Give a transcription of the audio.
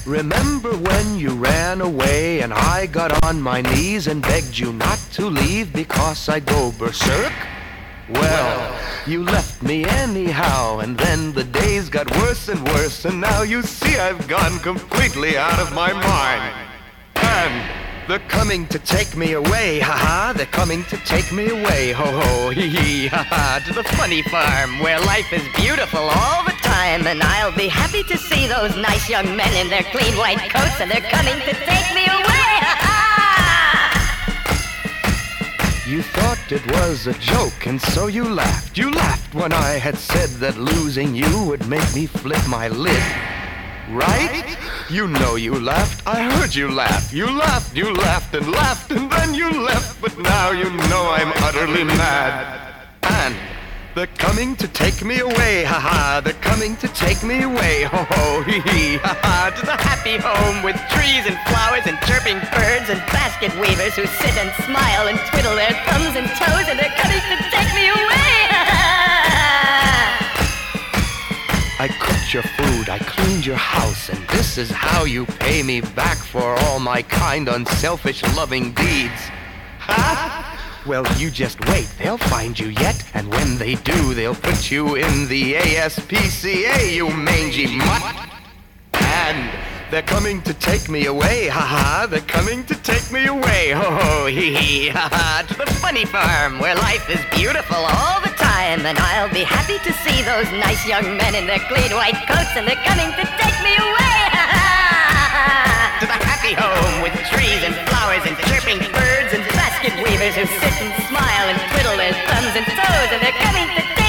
Remember when you ran away and I got on my knees and begged you not to leave because I'd go berserk? Well, you left me anyhow, and then the days got worse and worse, and now you see I've gone completely out of my mind. And they're coming to take me away, ha-ha, they're coming to take me away, ho-ho, hee-hee, ha-ha, to the funny farm where life is beautiful all the time, and I'll be happy to see those nice young men in their clean white coats, and they're coming to take me away, ha-ha! You thought it was a joke, and so you laughed. You laughed when I had said that losing you would make me flip my lid. Right? You know you laughed. I heard you laugh. You laughed and then you left. But now you know I'm utterly mad. And they're coming to take me away, ha-ha. They're coming to take me away, ho-ho, hee-hee, ha-ha. To the happy home with trees and flowers and chirping birds and basket weavers who sit and smile and twiddle their thumbs and toes, and they're coming to take me away, ha-ha. I cooked your food, I cleaned your house, and this is how you pay me back for all my kind, unselfish, loving deeds. Ha? Well, you just wait, they'll find you yet, and when they do, they'll put you in the ASPCA, you mangy mutt. And they're coming to take me away, ha-ha, they're coming to take me away, ho-ho, hee-hee, ha-ha, to the funny farm where life is beautiful all the time, and I'll be happy to see those nice young men in their clean white coats, and they're coming to take me away, ha-ha, to the happy home with trees and flowers and chirping birds and basket weavers who sit and smile and twiddle their thumbs and toes, and they're coming to